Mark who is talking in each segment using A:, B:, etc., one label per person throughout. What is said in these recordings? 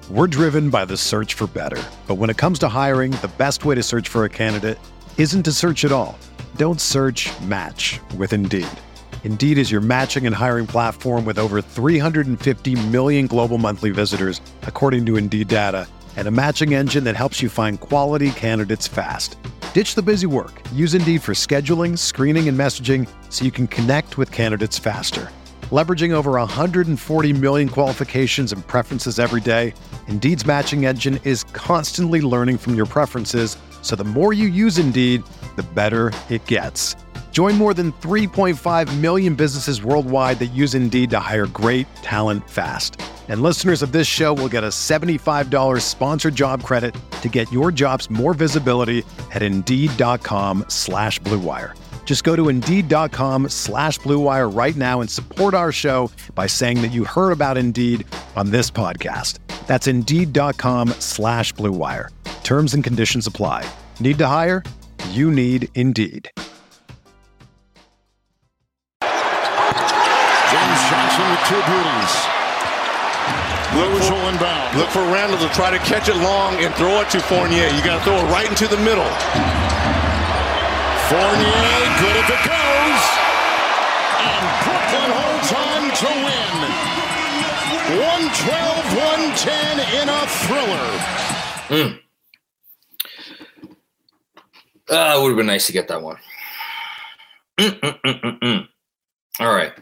A: We're driven by the search for better. But when it comes to hiring, the best way to search for a candidate isn't to search at all. Don't search, match with Indeed. Indeed is your matching and hiring platform with over 350 million global monthly visitors, according to Indeed data, and a matching engine that helps you find quality candidates fast. Ditch the busy work. Use Indeed for scheduling, screening, and messaging so you can connect with candidates faster. Leveraging over 140 million qualifications and preferences every day, Indeed's matching engine is constantly learning from your preferences, so the more you use Indeed, the better it gets. Join more than 3.5 million businesses worldwide that use Indeed to hire great talent fast. And listeners of this show will get a $75 sponsored job credit to get your jobs more visibility at Indeed.com/Blue Wire. Just go to Indeed.com/Blue Wire right now and support our show by saying that you heard about Indeed on this podcast. That's Indeed.com/Blue Wire. Terms and conditions apply. Need to hire? You need Indeed.
B: James Johnson with two beauties.
C: Look for Randall to try to catch it long and throw it to Fournier. You got to throw it right into the middle.
B: Fournier, good if it goes. And Brooklyn holds on to win. 112-110 in a thriller.
D: It would have been nice to get that one. All right.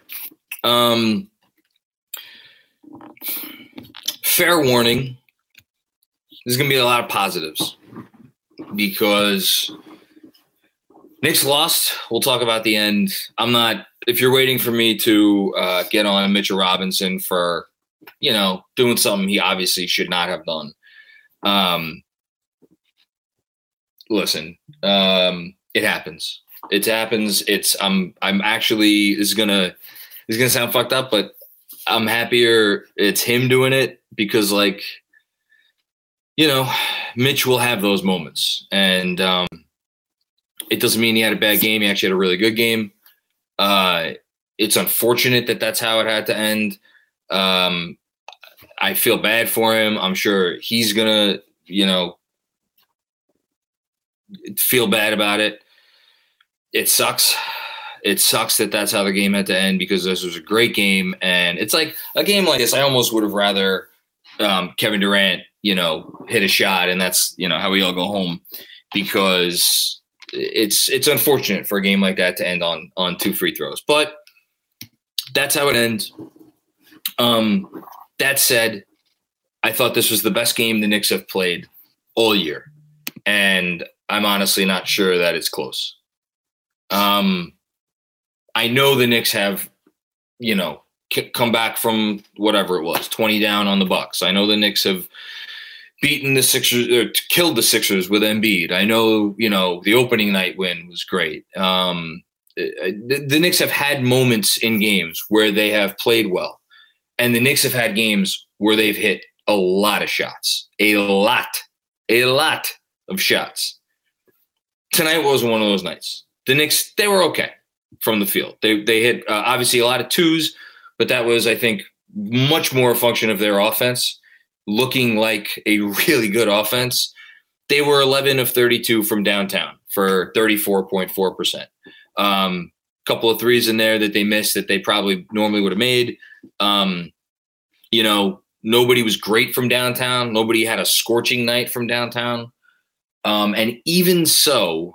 D: Fair warning. There's going to be a lot of positives because Knicks lost. We'll talk about the end. If you're waiting for me to get on Mitchell Robinson for, doing something he obviously should not have done. Listen, it happens. It happens. I'm actually, this is gonna sound fucked up, but I'm happier it's him doing it because Mitch will have those moments and, it doesn't mean he had a bad game. He actually had a really good game. It's unfortunate that that's how it had to end. I feel bad for him. I'm sure he's going to, feel bad about it. It sucks. It sucks that that's how the game had to end because this was a great game. And it's like a game like this, I almost would have rather Kevin Durant, hit a shot and that's, how we all go home because it's unfortunate for a game like that to end on two free throws, but that's how it ends. That said, I thought this was the best game the Knicks have played all year. And I'm honestly not sure that it's close. I know the Knicks have, come back from whatever it was, 20 down on the Bucks. I know the Knicks have beaten the Sixers or killed the Sixers with Embiid. I know, the opening night win was great. The Knicks have had moments in games where they have played well. And the Knicks have had games where they've hit a lot of shots. A lot of shots. Tonight was one of those nights. The Knicks, they were okay from the field. They hit obviously a lot of twos, but that was, I think, much more a function of their offense looking like a really good offense. They were 11 of 32 from downtown for 34.4%. Couple of threes in there that they missed that they probably normally would have made. Nobody was great from downtown. Nobody had a scorching night from downtown. And even so,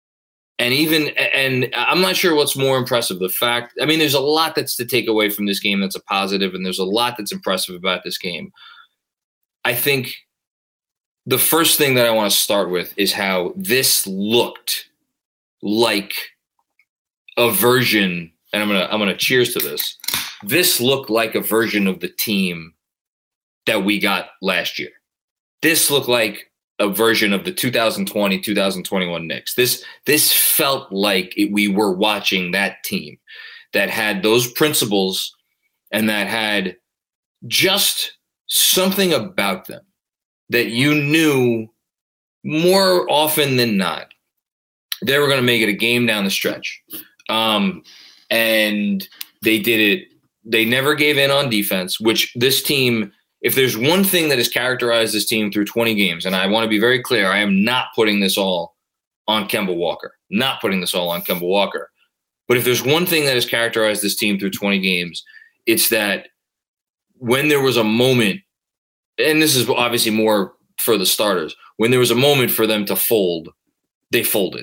D: and I'm not sure what's more impressive. The fact, there's a lot that's to take away from this game that's a positive, and there's a lot that's impressive about this game. I think the first thing that I want to start with is how this looked like a version, and I'm gonna cheers to this. This looked like a version of the team that we got last year. This looked like a version of the 2020-2021 Knicks. This felt like we were watching that team that had those principles and that had just something about them that you knew more often than not they were going to make it a game down the stretch. And they did it. They never gave in on defense, which this team if there's one thing that has characterized this team through 20 games, and I want to be very clear, I am not putting this all on Kemba Walker. Not putting this all on Kemba Walker. But if there's one thing that has characterized this team through 20 games, it's that when there was a moment, and this is obviously more for the starters, when there was a moment for them to fold, they folded.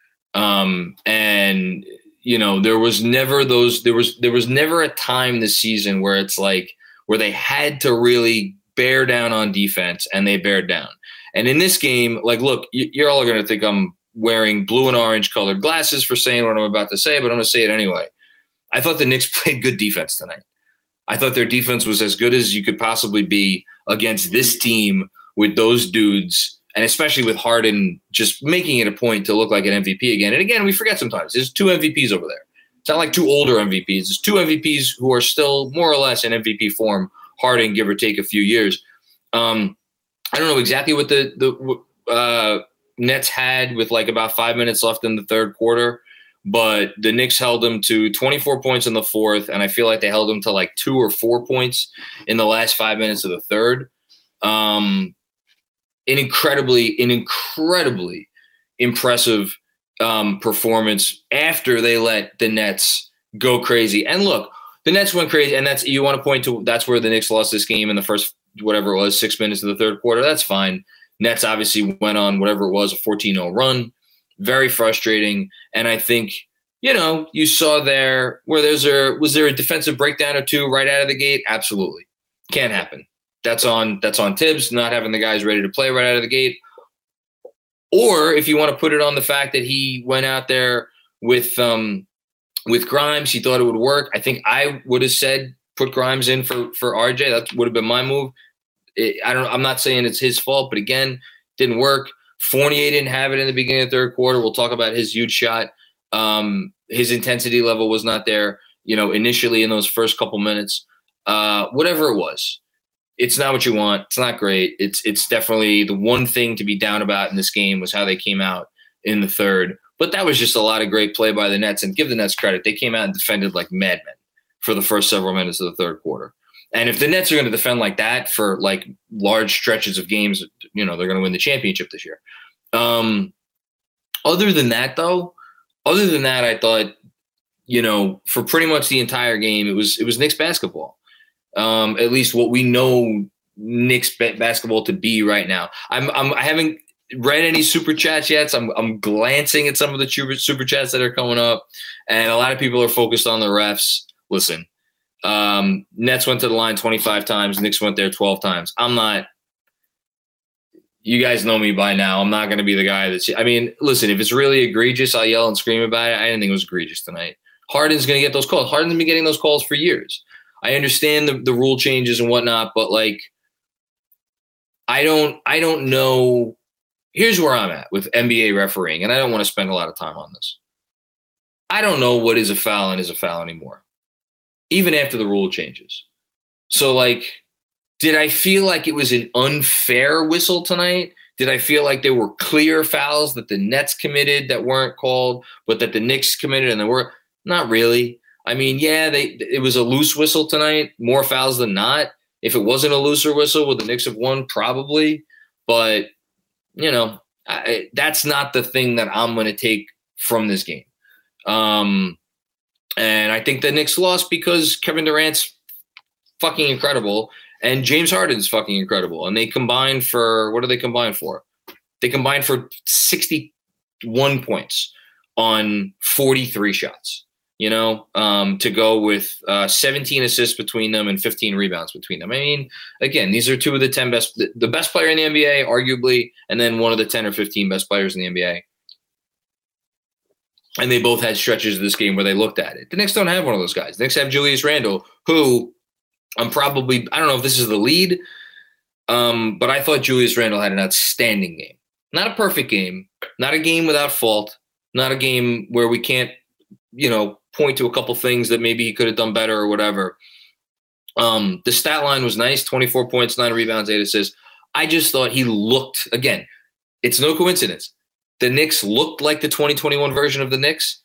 D: And you know, there was never a time this season where it's like, where they had to really bear down on defense, and they bared down. And in this game, like, look, you're all going to think I'm wearing blue and orange colored glasses for saying what I'm about to say, but I'm going to say it anyway. I thought the Knicks played good defense tonight. I thought their defense was as good as you could possibly be against this team with those dudes, and especially with Harden just making it a point to look like an MVP again. And again, we forget sometimes there's 2 MVPs over there. It's not like 2 older MVPs. There's 2 MVPs who are still more or less in MVP form, Harden, give or take a few years. I don't know exactly what the Nets had with like about 5 minutes left in the third quarter, but the Knicks held them to 24 points in the fourth, and I feel like they held them to like 2 or 4 points in the last 5 minutes of the third. An incredibly impressive performance after they let the Nets go crazy. And look, the Nets went crazy, and you want to point to that's where the Knicks lost this game in the first, whatever it was, 6 minutes of the third quarter. That's fine. Nets obviously went on whatever it was, a 14-0 run. Very frustrating. And I think, you know, you saw there where was there a defensive breakdown or 2 right out of the gate? Absolutely. Can't happen. That's on Tibbs, not having the guys ready to play right out of the gate. Or if you want to put it on the fact that he went out there with Grimes, he thought it would work. I think I would have said put Grimes in for RJ. That would have been my move. I'm not saying it's his fault, but again, didn't work. Fournier didn't have it in the beginning of the third quarter. We'll talk about his huge shot. His intensity level was not there, you know, initially in those first couple minutes. Whatever it was. It's not what you want. It's not great. It's definitely the one thing to be down about in this game was how they came out in the third. But that was just a lot of great play by the Nets. And give the Nets credit. They came out and defended like madmen for the first several minutes of the third quarter. And if the Nets are going to defend like that for like large stretches of games, you know, they're going to win the championship this year. Other than that, I thought, you know, for pretty much the entire game, it was Knicks basketball. At least what we know Knicks basketball to be right now. I haven't read any super chats yet. So I'm glancing at some of the super chats that are coming up, and a lot of people are focused on the refs. Listen, Nets went to the line 25 times. Knicks went there 12 times. I'm not. You guys know me by now. I'm not going to be the guy that's. I mean, listen, if it's really egregious, I'll yell and scream about it. I didn't think it was egregious tonight. Harden's going to get those calls. Harden's been getting those calls for years. I understand the rule changes and whatnot, but like, I don't know. Here's where I'm at with NBA refereeing, and I don't want to spend a lot of time on this. I don't know what is a foul and is a foul anymore, even after the rule changes. So like, did I feel like it was an unfair whistle tonight? Did I feel like there were clear fouls that the Nets committed that weren't called, but that the Knicks committed and they were? Not really. I mean, yeah, it was a loose whistle tonight, more fouls than not. If it wasn't a looser whistle, would the Knicks have won? Probably. But, you know, that's not the thing that I'm going to take from this game. And I think the Knicks lost because Kevin Durant's fucking incredible and James Harden's fucking incredible. And they combined for – what do they combine for? They combined for 61 points on 43 shots. You know, to go with 17 assists between them and 15 rebounds between them. I mean, again, these are 2 of the 10 best, the best player in the NBA, arguably, and then one of the 10 or 15 best players in the NBA. And they both had stretches of this game where they looked at it. The Knicks don't have one of those guys. The Knicks have Julius Randle, who I don't know if this is the lead, but I thought Julius Randle had an outstanding game. Not a perfect game, not a game without fault, not a game where we can't, you know, point to a couple things that maybe he could have done better or whatever. The stat line was nice, 24 points, 9 rebounds, 8 assists. I just thought he looked, again, it's no coincidence. The Knicks looked like the 2021 version of the Knicks.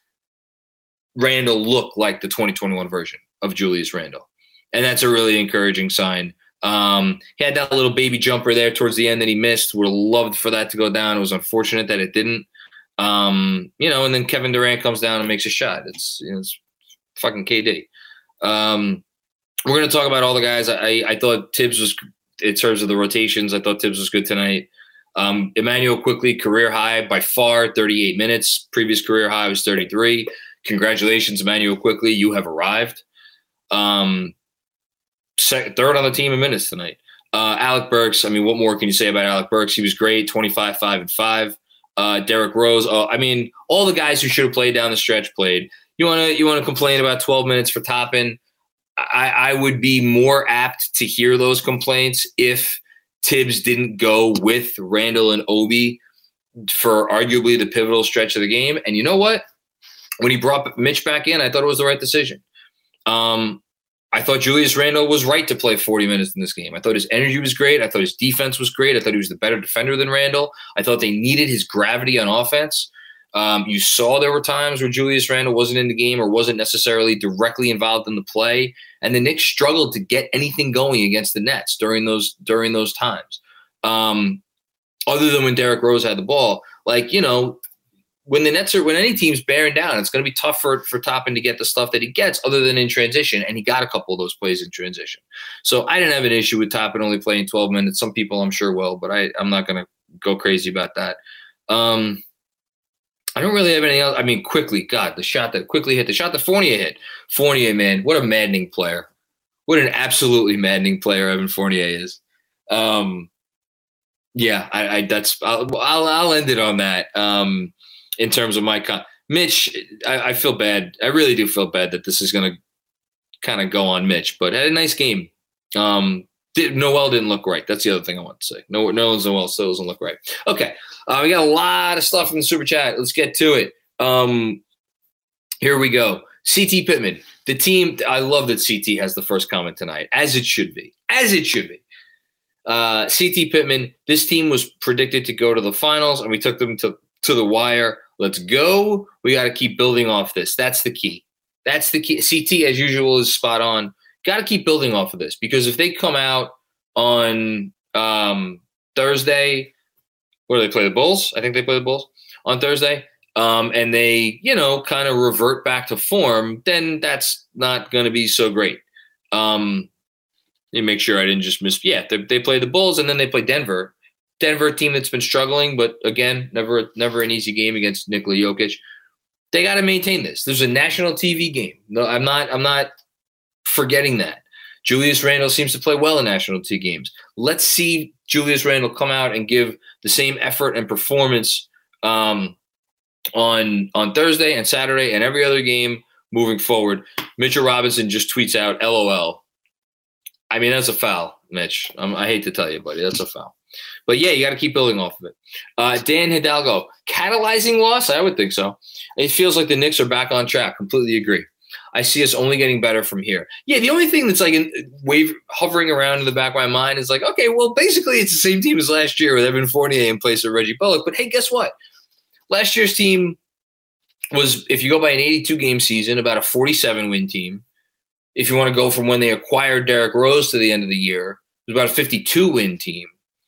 D: Randle looked like the 2021 version of Julius Randle. And that's a really encouraging sign He had that little baby jumper there towards the end that he missed. Would have loved for that to go down. It was unfortunate that it didn't. And then Kevin Durant comes down and makes a shot. It's fucking KD. We're going to talk about all the guys. I thought Tibbs was, in terms of the rotations, I thought Tibbs was good tonight. Emmanuel Quickley, career high by far, 38 minutes. Previous career high was 33. Congratulations, Emmanuel Quickley. You have arrived. Third on the team in minutes tonight. Alec Burks, what more can you say about Alec Burks? He was great, 25, 5, and 5. Derrick Rose, all the guys who should have played down the stretch played. You want to complain about 12 minutes for Toppin? I would be more apt to hear those complaints if Tibbs didn't go with Randall and Obi for arguably the pivotal stretch of the game. And you know what? When he brought Mitch back in, I thought it was the right decision. I thought Julius Randle was right to play 40 minutes in this game. I thought his energy was great. I thought his defense was great. I thought he was the better defender than Randle. I thought they needed his gravity on offense. You saw there were times where Julius Randle wasn't in the game or wasn't necessarily directly involved in the play, and the Knicks struggled to get anything going against the Nets during those times. Other than when Derrick Rose had the ball, when any team's bearing down, it's going to be tough for Toppin to get the stuff that he gets other than in transition, and he got a couple of those plays in transition. So I didn't have an issue with Toppin only playing 12 minutes. Some people I'm sure will, but I'm not going to go crazy about that. I don't really have anything else. Quickly, God, the shot that Quickly hit, the shot that Fournier hit. Fournier, man, what a maddening player. What an absolutely maddening player Evan Fournier is. I'll end it on that. In terms of my Mitch, I feel bad. I really do feel bad that this is going to kind of go on Mitch, but had a nice game. Noel didn't look right. That's the other thing I want to say. Noel still doesn't look right. Okay. We got a lot of stuff from the Super Chat. Let's get to it. Here we go. CT Pittman. The team, I love that CT has the first comment tonight, as it should be. CT Pittman, this team was predicted to go to the finals, and we took them to the wire. Let's go. We got to keep building off this. That's the key. CT, as usual, is spot on. Got to keep building off of this, because if they come out on Thursday, where do they play the Bulls? I think they play the Bulls on Thursday. And they, kind of revert back to form, then that's not going to be so great. You make sure I didn't just miss. Yeah, they play the Bulls, and then they play Denver. Denver, a team that's been struggling, but again, never an easy game against Nikola Jokic. They got to maintain this. There's a national TV game. No, I'm not forgetting that. Julius Randle seems to play well in national TV games. Let's see Julius Randle come out and give the same effort and performance on Thursday and Saturday and every other game moving forward. Mitchell Robinson just tweets out, LOL. That's a foul, Mitch. I hate to tell you, buddy. That's a foul. But, yeah, you got to keep building off of it. Dan Hidalgo, catalyzing loss? I would think so. It feels like the Knicks are back on track. Completely agree. I see us only getting better from here. Yeah, the only thing that's hovering around in the back of my mind is okay, well, basically it's the same team as last year with Evan Fournier in place of Reggie Bullock. But, hey, guess what? Last year's team was, if you go by an 82-game season, about a 47-win team. If you want to go from when they acquired Derrick Rose to the end of the year, it was about a 52-win team.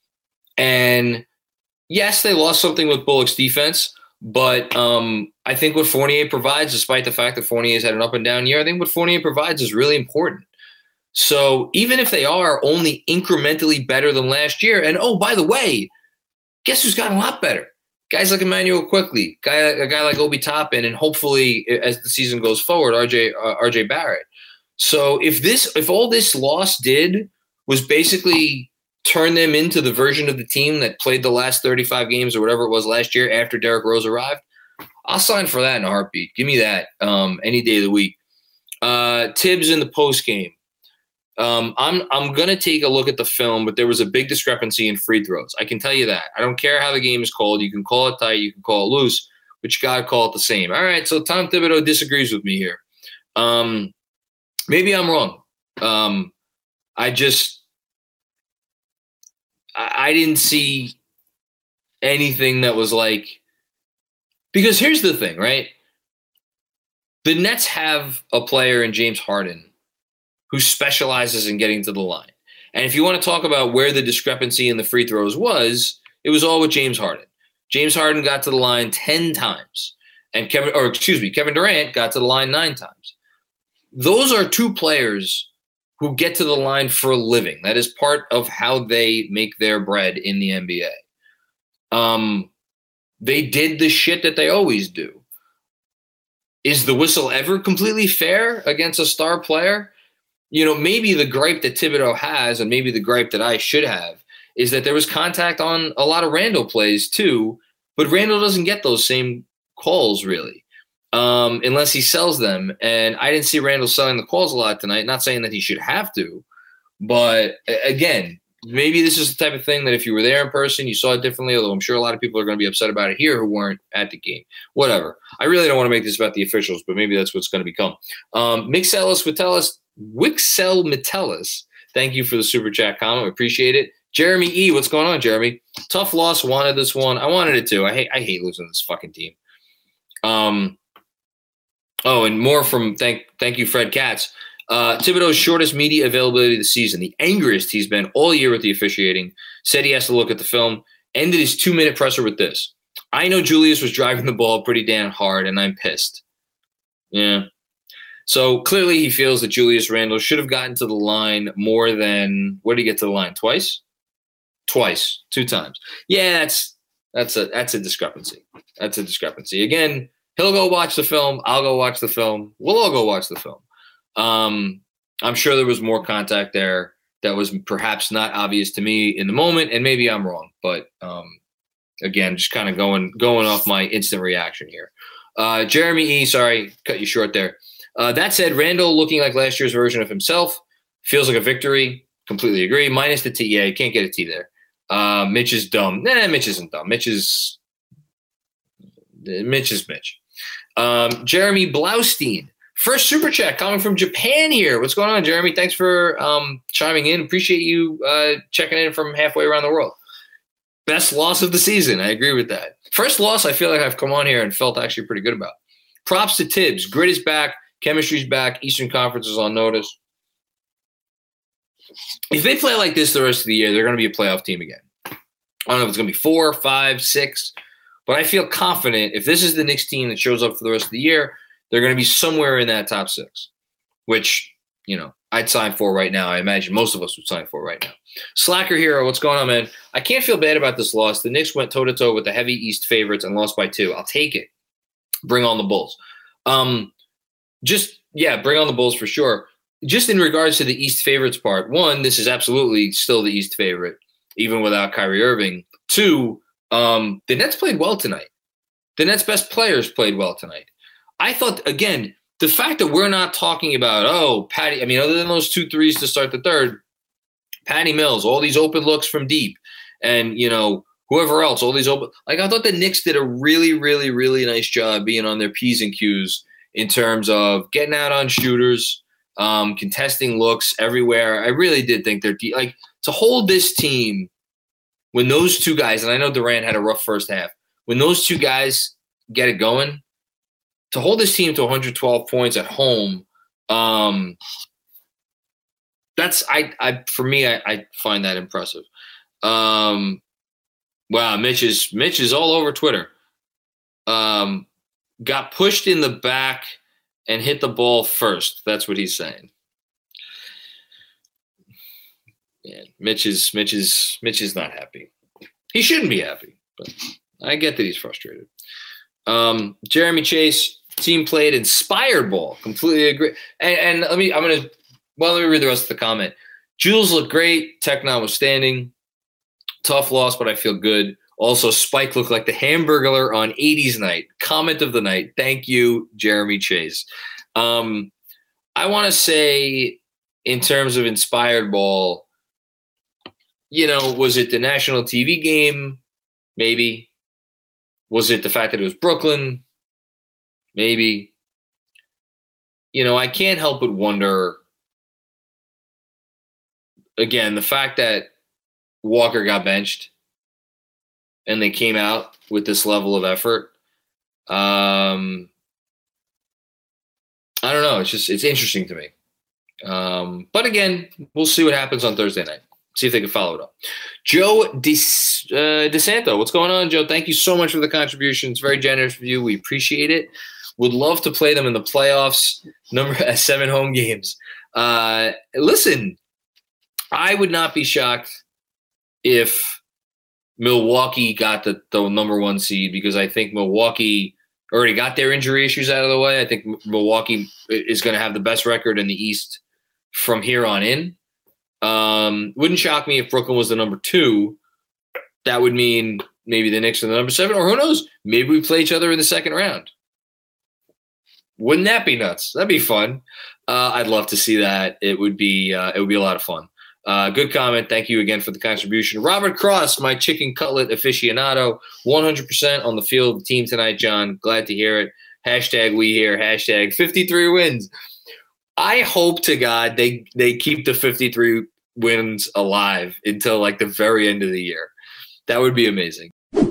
D: And, yes, they lost something with Bullock's defense, but I think what Fournier provides, despite the fact that Fournier's had an up-and-down year, I think what Fournier provides is really important. So even if they are only incrementally better than last year, and, oh, by the way, guess who's gotten a lot better? Guys like Emmanuel Quickley, a guy like Obi Toppin, and hopefully, as the season goes forward, RJ Barrett. So if all this loss did was basically turn them into the version of the team that played the last 35 games or whatever it was last year after Derrick Rose arrived, I'll sign for that in a heartbeat. Give me that any day of the week. Tibbs in the post game. I'm going to take a look at the film, but there was a big discrepancy in free throws. I can tell you that. I don't care how the game is called. You can call it tight. You can call it loose, but you got to call it the same. All right, so Tom Thibodeau disagrees with me here. Maybe I'm wrong. I didn't see anything that was because here's the thing, right? The Nets have a player in James Harden who specializes in getting to the line. And if you want to talk about where the discrepancy in the free throws was, it was all with James Harden. James Harden got to the line 10 times, and Kevin Durant got to the line 9 times. Those are two players who get to the line for a living. That is part of how they make their bread in the NBA. They did the shit that they always do. Is the whistle ever completely fair against a star player? You know, maybe the gripe that Thibodeau has, and maybe the gripe that I should have, is that there was contact on a lot of Randle plays too, but Randle doesn't get those same calls really, unless he sells them. And I didn't see Randle selling the calls a lot tonight. Not saying that he should have to, but again, maybe this is the type of thing that if you were there in person, you saw it differently, although I'm sure a lot of people are going to be upset about it here who weren't at the game. Whatever. I really don't want to make this about the officials, but maybe that's what's going to become. Wixel Metellus, thank you for the super chat comment. We appreciate it. Jeremy E., what's going on, Jeremy? Tough loss, wanted this one. I wanted it too. I hate losing this fucking team. And more from thank you, Fred Katz. Thibodeau's shortest media availability of the season, the angriest he's been all year with the officiating, said he has to look at the film, ended his 2-minute presser with this. I know Julius was driving the ball pretty damn hard, and I'm pissed. Yeah. So clearly he feels that Julius Randle should have gotten to the line more than – what did he get to the line? Twice. 2 times. Yeah, that's a discrepancy. That's a discrepancy. Again, he'll go watch the film. I'll go watch the film. We'll all go watch the film. I'm sure there was more contact there that was perhaps not obvious to me in the moment, and maybe I'm wrong. But again, just kind of going off my instant reaction here. Jeremy E., sorry, cut you short there. That said, Randle looking like last year's version of himself feels like a victory. Completely agree. Minus the T. Yeah, you can't get a T there. Mitch is dumb. Nah, Mitch isn't dumb. Mitch is Mitch. Jeremy Blaustein. First super chat coming from Japan here. What's going on, Jeremy? Thanks for chiming in. Appreciate you checking in from halfway around the world. Best loss of the season. I agree with that. First loss I feel like I've come on here and felt actually pretty good about. Props to Tibbs. Grit is back. Chemistry's back. Eastern Conference is on notice. If they play like this the rest of the year, they're going to be a playoff team again. I don't know if it's going to be 4, 5, 6, but I feel confident if this is the Knicks team that shows up for the rest of the year, they're going to be somewhere in that top 6, which, you know, I'd sign for right now. I imagine most of us would sign for right now. Slacker Hero, what's going on, man? I can't feel bad about this loss. The Knicks went toe-to-toe with the heavy East favorites and lost by 2. I'll take it. Bring on the Bulls. Bring on the Bulls for sure. Just in regards to the East favorites part, 1, this is absolutely still the East favorite, even without Kyrie Irving. 2, the Nets played well tonight. The Nets' best players played well tonight. I thought, again, the fact that we're not talking about, Patty, I mean, other than those 2 threes to start the third, Patty Mills, all these open looks from deep, and, you know, whoever else, all these open – like, I thought the Knicks did a really, really, really nice job being on their P's and Q's in terms of getting out on shooters, contesting looks everywhere. I really did think they're like, to hold this team when those 2 guys, and I know Durant had a rough first half, when those 2 guys get it going, to hold this team to 112 points at home, that's for me, I find that impressive. Wow, Mitch is all over Twitter. Got pushed in the back and hit the ball first. That's what he's saying. Yeah, Mitch is not happy. He shouldn't be happy, but I get that he's frustrated. Jeremy Chase, team played inspired ball. Completely agree. And let me read the rest of the comment. Jules looked great, tech notwithstanding. Tough loss, but I feel good. Also, Spike looked like the Hamburglar on 80s night. Comment of the night. Thank you, Jeremy Chase. I want to say, in terms of inspired ball, you know, was it the national TV game? Maybe. Was it the fact that it was Brooklyn? Maybe. You know, I can't help but wonder, again, the fact that Walker got benched and they came out with this level of effort. I don't know. It's interesting to me. But again, we'll see what happens on Thursday night. See if they can follow it up. Joe DeSanto, what's going on, Joe? Thank you so much for the contribution. It's very generous of you. We appreciate it. Would love to play them in the playoffs. 7 home games. Listen, I would not be shocked if Milwaukee got the number 1 seed, because I think Milwaukee already got their injury issues out of the way. I think Milwaukee is going to have the best record in the East from here on in. Wouldn't shock me if Brooklyn was the number 2. That would mean maybe the Knicks are the number 7, or who knows? Maybe we play each other in the second round. Wouldn't that be nuts? That'd be fun. I'd love to see that. It would be a lot of fun. Good comment. Thank you again for the contribution. Robert Cross, my chicken cutlet aficionado, 100% on the field of the team tonight, John. Glad to hear it. Hashtag we here. Hashtag 53 wins. I hope to God they keep the 53 wins alive until like the very end of the year. That would be amazing.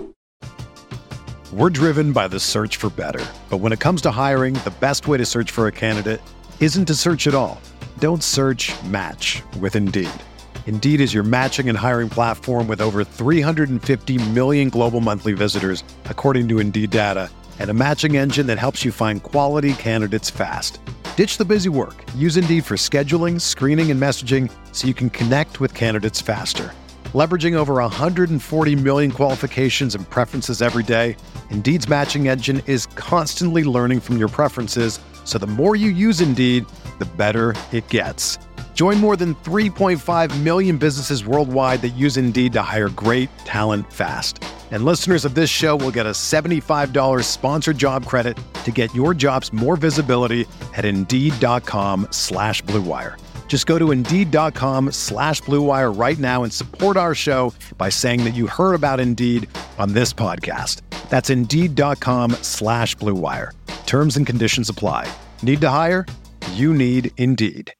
A: We're driven by the search for better. But when it comes to hiring, the best way to search for a candidate isn't to search at all. Don't search, match with Indeed. Indeed is your matching and hiring platform with over 350 million global monthly visitors, according to Indeed data, and a matching engine that helps you find quality candidates fast. Ditch the busy work. Use Indeed for scheduling, screening, and messaging so you can connect with candidates faster. Leveraging over 140 million qualifications and preferences every day, Indeed's matching engine is constantly learning from your preferences, so the more you use Indeed, the better it gets. Join more than 3.5 million businesses worldwide that use Indeed to hire great talent fast. And listeners of this show will get a $75 sponsored job credit to get your jobs more visibility at Indeed.com/Blue Wire. Just go to Indeed.com/Blue Wire right now and support our show by saying that you heard about Indeed on this podcast. That's Indeed.com/Blue Wire. Terms and conditions apply. Need to hire? You need Indeed.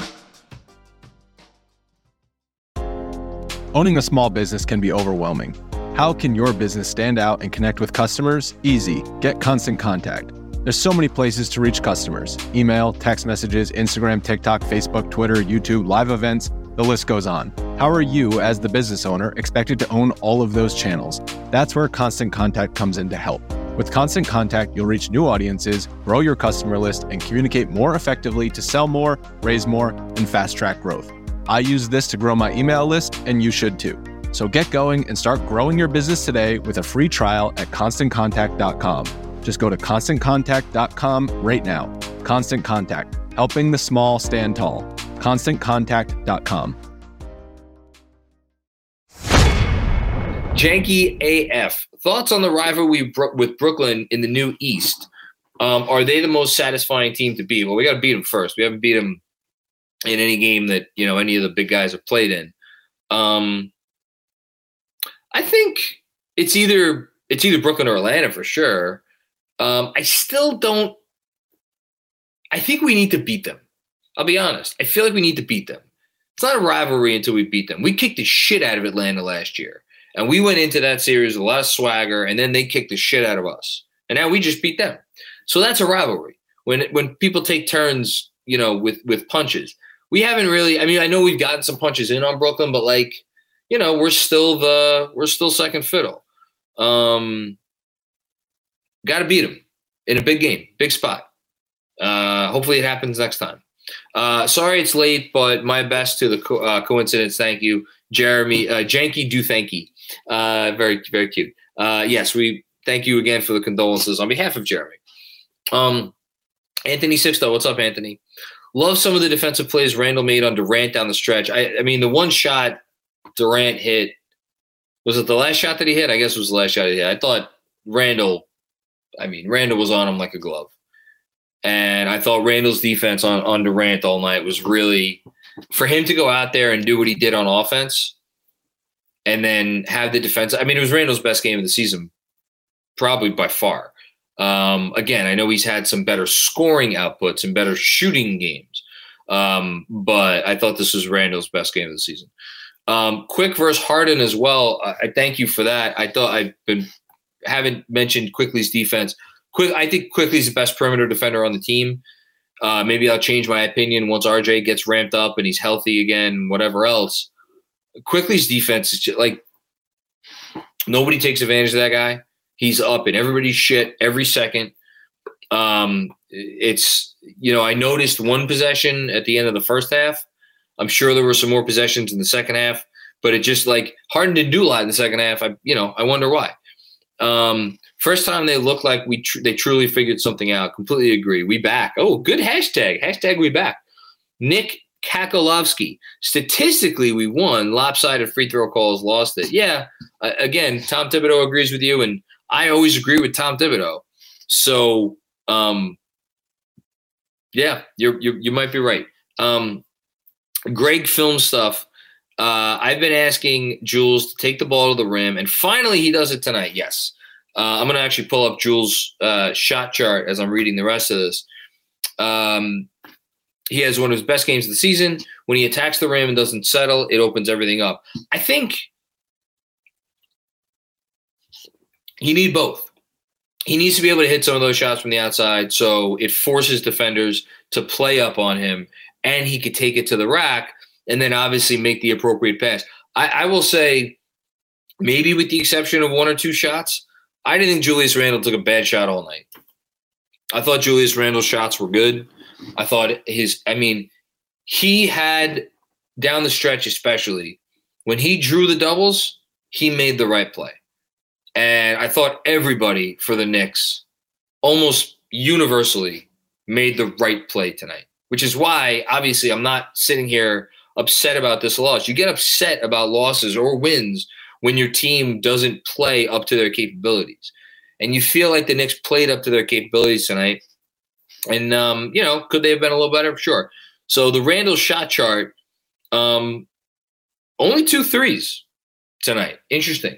E: Owning a small business can be overwhelming. How can your business stand out and connect with customers? Easy. Get Constant Contact. There's so many places to reach customers. Email, text messages, Instagram, TikTok, Facebook, Twitter, YouTube, live events, the list goes on. How are you, as the business owner, expected to own all of those channels? That's where Constant Contact comes in to help. With Constant Contact, you'll reach new audiences, grow your customer list, and communicate more effectively to sell more, raise more, and fast-track growth. I use this to grow my email list, and you should too. So get going and start growing your business today with a free trial at ConstantContact.com. Just go to ConstantContact.com right now. Constant Contact, helping the small stand tall. ConstantContact.com.
D: Janky AF. Thoughts on the rivalry with Brooklyn in the New East? Are they the most satisfying team to beat? Well, we got to beat them first. We haven't beat them in any game that, any of the big guys have played in. I think it's either Brooklyn or Atlanta for sure. I think we need to beat them. I'll be honest. I feel like we need to beat them. It's not a rivalry until we beat them. We kicked the shit out of Atlanta last year. And we went into that series with a lot of swagger, and then they kicked the shit out of us. And now we just beat them. So that's a rivalry. When people take turns, with punches. We haven't really, I know we've gotten some punches in on Brooklyn, but we're still second fiddle. Got to beat them in a big game, big spot. Hopefully it happens next time. Sorry it's late, but my best to the coincidence. Thank you, Jeremy. Janky do thank you. Very, very cute. Yes, we thank you again for the condolences on behalf of Jeremy. Anthony Sixto, what's up, Anthony? Love some of the defensive plays Randall made on Durant down the stretch. The one shot Durant hit, was it the last shot that he hit? I guess it was the last shot he hit. I thought Randall was on him like a glove. And I thought Randall's defense on Durant all night was really, for him to go out there and do what he did on offense and then have the defense. It was Randall's best game of the season, probably by far. Again, I know he's had some better scoring outputs and better shooting games. But I thought this was Randall's best game of the season. Quick versus Harden as well. I thank you for that. I thought haven't mentioned Quickly's defense. I think Quickly's the best perimeter defender on the team. Maybe I'll change my opinion once RJ gets ramped up and he's healthy again, whatever else. Quickly's defense is just like nobody takes advantage of that guy. He's up in everybody's shit every second. It's, I noticed one possession at the end of the first half. I'm sure there were some more possessions in the second half, but it just like Harden didn't do a lot in the second half. I wonder why. First time they looked like they truly figured something out. Completely agree. We back. Oh, good hashtag. Hashtag we back. Nick Kakolovsky. Statistically, we won. Lopsided free throw calls, lost it. Yeah. Again, Tom Thibodeau agrees with you, and I always agree with Tom Thibodeau. So, yeah, you might be right. Greg film stuff. I've been asking Jules to take the ball to the rim, and finally he does it tonight. Yes. I'm going to actually pull up Jules' shot chart as I'm reading the rest of this. He has one of his best games of the season. When he attacks the rim and doesn't settle, it opens everything up. I think he needs both. He needs to be able to hit some of those shots from the outside so it forces defenders to play up on him, and he could take it to the rack and then obviously make the appropriate pass. I will say, maybe with the exception of one or two shots, I didn't think Julius Randle took a bad shot all night. I thought Julius Randle's shots were good. I thought he had down the stretch, especially when he drew the doubles, he made the right play. And I thought everybody for the Knicks almost universally made the right play tonight, which is why, obviously, I'm not sitting here upset about this loss. You get upset about losses or wins when your team doesn't play up to their capabilities. And you feel like the Knicks played up to their capabilities tonight. And, could they have been a little better? Sure. So the Randle shot chart, only 2 threes tonight. Interesting.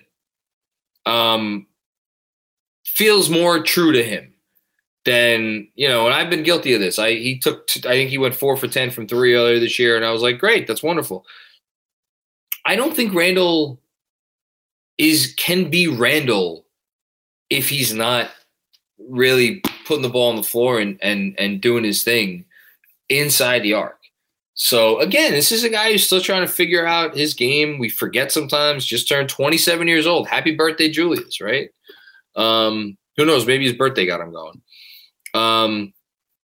D: Feels more true to him than, and I've been guilty of this. I think he went 4 for 10 from 3 earlier this year. And I was like, great, that's wonderful. I don't think Randle can be Randle if he's not really putting the ball on the floor and doing his thing inside the arc. So again, this is a guy who's still trying to figure out his game. We forget sometimes, just turned 27 years old. Happy birthday, Julius, right? Who knows? Maybe his birthday got him going.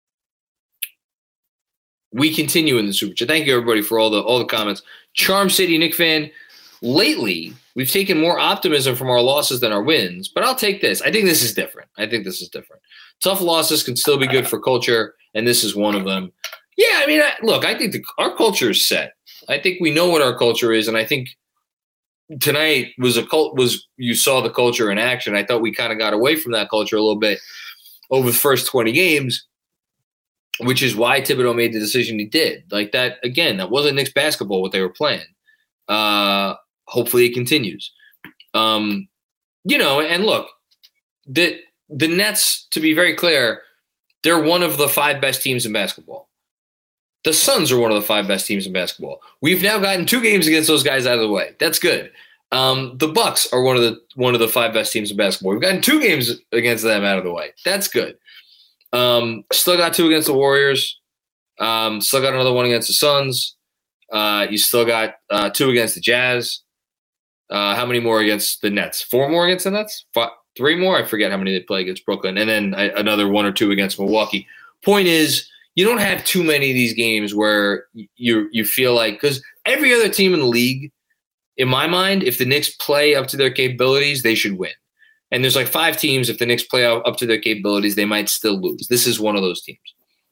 D: We continue in the Super Chat. Thank you, everybody, for all the comments. Charm City Knick fan. Lately, we've taken more optimism from our losses than our wins, but I'll take this. I think this is different. Tough losses can still be good for culture, and this is one of them. Yeah, I think our culture is set. I think we know what our culture is, and I think tonight you saw the culture in action. I thought we kind of got away from that culture a little bit over the first 20 games, which is why Thibodeau made the decision he did. Like that, again, that wasn't Knicks basketball, what they were playing. Hopefully it continues. And look, the Nets, to be very clear, they're one of the 5 best teams in basketball. The Suns are one of the 5 best teams in basketball. We've now gotten 2 games against those guys out of the way. That's good. The Bucks are one of the 5 best teams in basketball. We've gotten 2 games against them out of the way. That's good. Still got 2 against the Warriors. Still got another 1 against the Suns. You still got 2 against the Jazz. How many more against the Nets? 4 more against the Nets? 3 more? I forget how many they play against Brooklyn. And then another 1 or 2 against Milwaukee. Point is, you don't have too many of these games where you feel like, because every other team in the league, in my mind, if the Knicks play up to their capabilities, they should win. And there's like 5 teams, if the Knicks play up to their capabilities, they might still lose. This is one of those teams.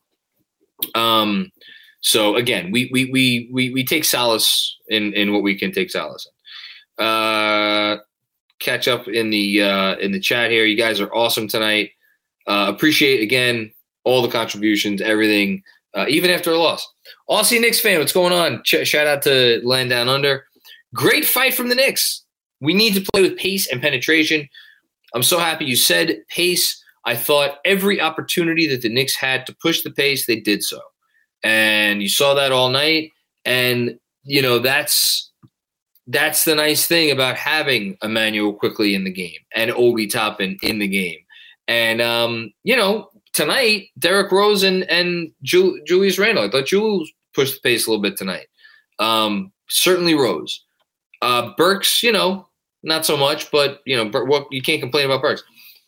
D: So again, we take solace in what we can take solace in. Catch up in the chat here. You guys are awesome tonight. Appreciate again all the contributions, everything, even after a loss. Aussie Knicks fan, what's going on? Shout out to Land Down Under. Great fight from the Knicks. We need to play with pace and penetration. I'm so happy you said pace. I thought every opportunity that the Knicks had to push the pace, they did so. And you saw that all night. And, that's the nice thing about having Emmanuel Quickley in the game and Obi Toppin in the game. And, tonight, Derrick Rose and Julius Randle. I thought Jules pushed the pace a little bit tonight. Certainly Rose. Burks, not so much, but you can't complain about Burks.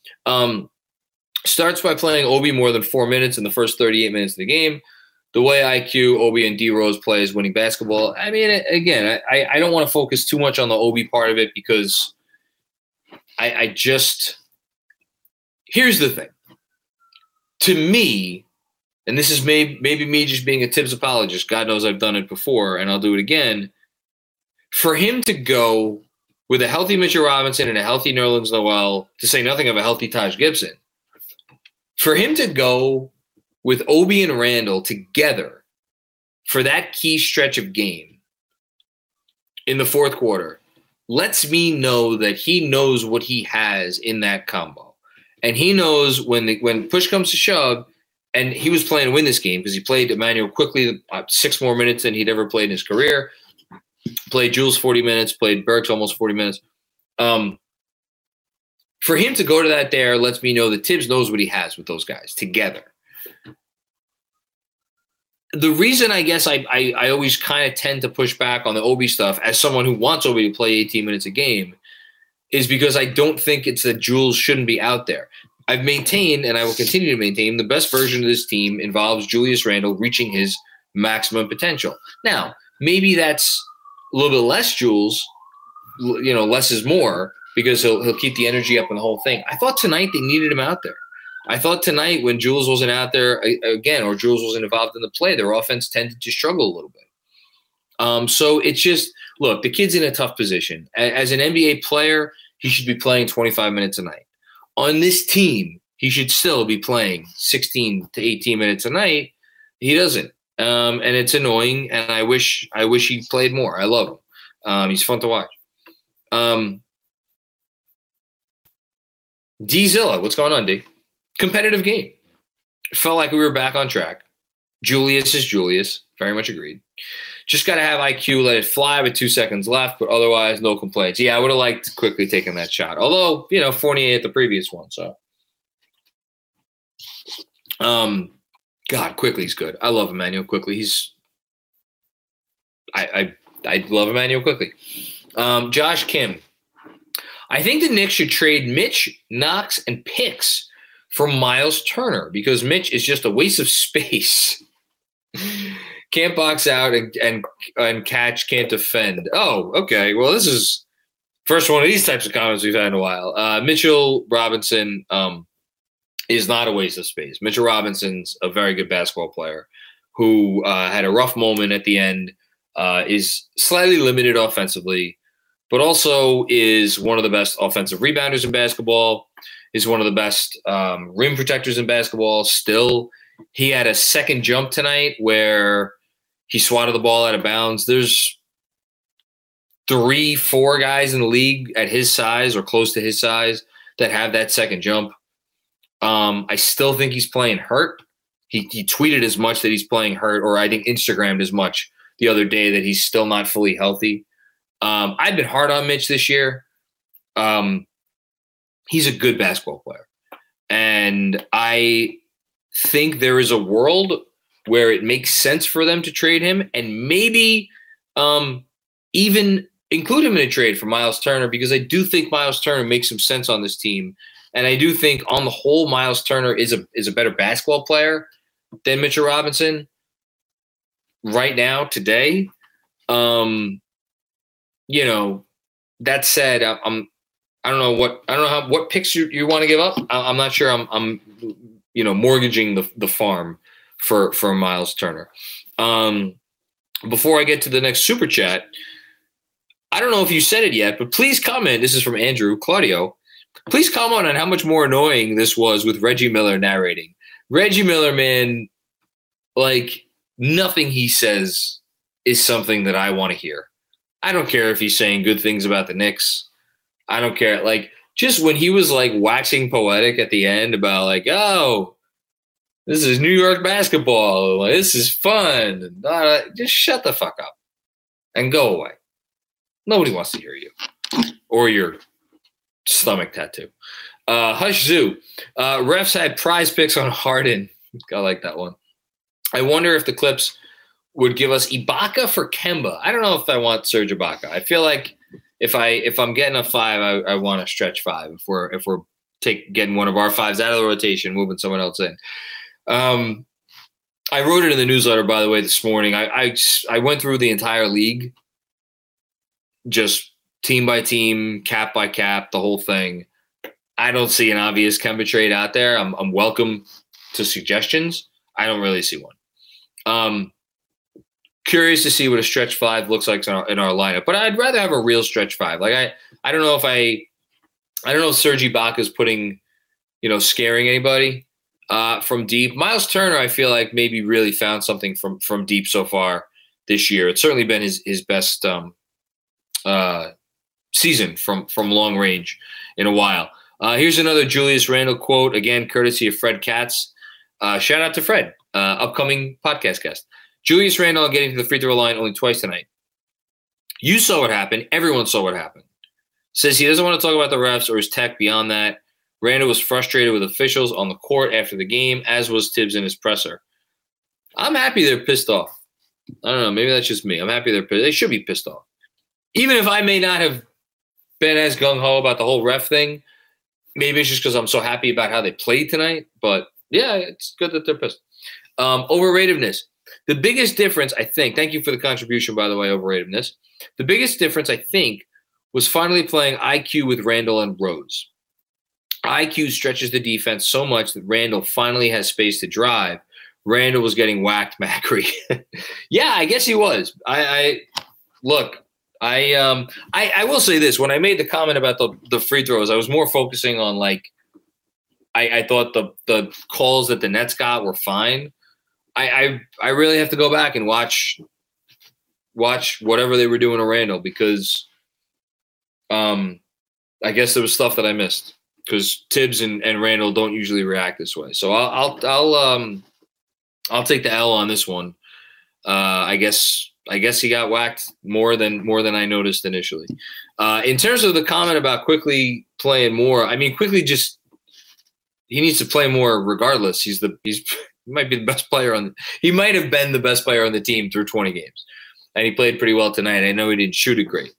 D: Starts by playing Obi more than 4 minutes in the first 38 minutes of the game. The way IQ, Obi, and D Rose play is winning basketball. I mean, again, I don't want to focus too much on the Obi part of it because here's the thing. To me, and this is maybe me just being a Tibbs apologist. God knows I've done it before, and I'll do it again. For him to go with a healthy Mitchell Robinson and a healthy Nerlens Noel, to say nothing of a healthy Taj Gibson, for him to go with Obi and Randall together for that key stretch of game in the fourth quarter lets me know that he knows what he has in that combo. And he knows when push comes to shove, and he was playing to win this game because he played Emmanuel Quickley 6 more minutes than he'd ever played in his career. Played Jules 40 minutes, played Burks almost 40 minutes. For him to go to that there lets me know that Tibbs knows what he has with those guys together. The reason I guess I always kind of tend to push back on the Obi stuff as someone who wants Obi to play 18 minutes a game is because I don't think it's that Jules shouldn't be out there. I've maintained, and I will continue to maintain, the best version of this team involves Julius Randle reaching his maximum potential. Now, maybe that's a little bit less Jules, less is more, because he'll keep the energy up in the whole thing. I thought tonight they needed him out there. I thought tonight when Jules wasn't out there again, or Jules wasn't involved in the play, their offense tended to struggle a little bit. So it's just, look, the kid's in a tough position. As an NBA player, he should be playing 25 minutes a night. On this team, he should still be playing 16 to 18 minutes a night. He doesn't. And it's annoying, and I wish he played more. I love him. He's fun to watch. D-Zilla, what's going on, D? Competitive game. It felt like we were back on track. Julius is Julius. Very much agreed. Just got to have IQ, let it fly with 2 seconds left, but otherwise, no complaints. Yeah, I would have liked quickly taking that shot. Although, Fournier at the previous one, so. God, Quickly's good. I love Emmanuel Quickley. I love Emmanuel Quickley. Josh Kim. I think the Knicks should trade Mitch, Knox, and picks for Miles Turner because Mitch is just a waste of space. Can't box out and catch, can't defend. Oh, okay. Well, this is first one of these types of comments we've had in a while. Mitchell Robinson is not a waste of space. Mitchell Robinson's a very good basketball player who had a rough moment at the end, is slightly limited offensively, but also is one of the best offensive rebounders in basketball, is one of the best rim protectors in basketball still. He had a second jump tonight where he swatted the ball out of bounds. There's 3-4 guys in the league at his size or close to his size that have that second jump. I still think he's playing hurt. He tweeted as much that he's playing hurt, or I think Instagrammed as much the other day that he's still not fully healthy. I've been hard on Mitch this year. He's a good basketball player. And I think there is a world where it makes sense for them to trade him and maybe even include him in a trade for Miles Turner, because I do think Miles Turner makes some sense on this team. And I do think on the whole, Miles Turner is a better basketball player than Mitchell Robinson right now, today. That said, I don't know what picks you want to give up. I'm not sure I'm mortgaging the farm for Miles Turner. Before I get to the next super chat, I don't know if you said it yet, but please comment. This is from Andrew Claudio. Please comment on how much more annoying this was with Reggie Miller narrating. Reggie Miller, man, like nothing he says is something that I want to hear. I don't care if he's saying good things about the Knicks. I don't care. Like, just when he was like waxing poetic at the end about like, oh, this is New York basketball. This is fun. Just shut the fuck up and go away. Nobody wants to hear you or your stomach tattoo. Hush Zoo. Refs had prize picks on Harden. I like that one. I wonder if the Clips would give us Ibaka for Kemba. I don't know if I want Serge Ibaka. I feel like if I'm getting a 5, I want to stretch 5. If we're getting one of our 5s out of the rotation, moving someone else in. I wrote it in the newsletter, by the way, this morning. I went through the entire league, just team by team, cap by cap, the whole thing. I don't see an obvious Kemba trade out there. I'm welcome to suggestions. I don't really see one. Curious to see what a stretch 5 looks like in our lineup, but I'd rather have a real stretch 5. Like I don't know if Serge Ibaka is putting, scaring anybody from deep. Miles Turner, I feel like maybe really found something from deep so far this year. It's certainly been his best season from long range in a while. Here's another Julius Randle quote, again, courtesy of Fred Katz. Shout out to Fred, upcoming podcast guest. Julius Randle getting to the free throw line only twice tonight. You saw what happened. Everyone saw what happened. Says he doesn't want to talk about the refs or his tech beyond that. Randle was frustrated with officials on the court after the game, as was Tibbs in his presser. I'm happy they're pissed off. I don't know. Maybe that's just me. I'm happy they're pissed. They should be pissed off. Even if I may not have been as gung-ho about the whole ref thing, maybe it's just because I'm so happy about how they played tonight. But, yeah, it's good that they're pissed. Overratedness. The biggest difference, I think, thank you for the contribution, by the way, overratedness. The biggest difference, I think, was finally playing IQ with Randle and Rose. IQ stretches the defense so much that Randle finally has space to drive. Randle was getting whacked, Macri. Yeah, I guess he was. I will say this. When I made the comment about the free throws, I was more focusing on, like, I thought the calls that the Nets got were fine. I really have to go back and watch whatever they were doing to Randle because I guess there was stuff that I missed because Tibbs and Randle don't usually react this way. So I'll take the L on this one. I guess he got whacked more than I noticed initially. In terms of the comment about Quickley playing more, I mean, Quickley he needs to play more regardless. He might be the best player he might have been the best player on the team through 20 games. And he played pretty well tonight. I know he didn't shoot it great.